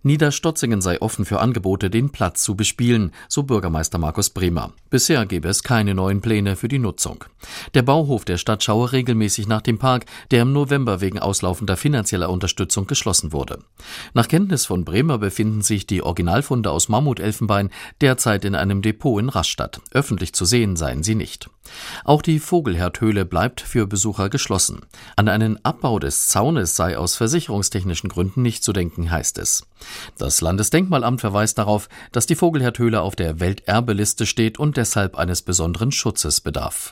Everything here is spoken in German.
Niederstotzingen sei offen für Angebote, den Platz zu bespielen, so Bürgermeister Markus Bremer. Bisher gebe es keine neuen Pläne für die Nutzung. Der Bauhof der Stadt schaue regelmäßig nach dem Park, der im November wegen auslaufender finanzieller Unterstützung geschlossen wurde. Nach Kenntnis von Bremer befinden sich die Originalfunde aus Mammutelfenbein derzeit in einem Depot in Rastatt. Öffentlich zu sehen seien sie nicht. Auch die Vogelherdhöhle bleibt für Besucher geschlossen. An einen Abbau des Zaunes sei aus versicherungstechnischen Gründen nicht zu denken, heißt es. Das Landesdenkmalamt verweist darauf, dass die Vogelherdhöhle auf der Welterbeliste steht und deshalb eines besonderen Schutzes bedarf.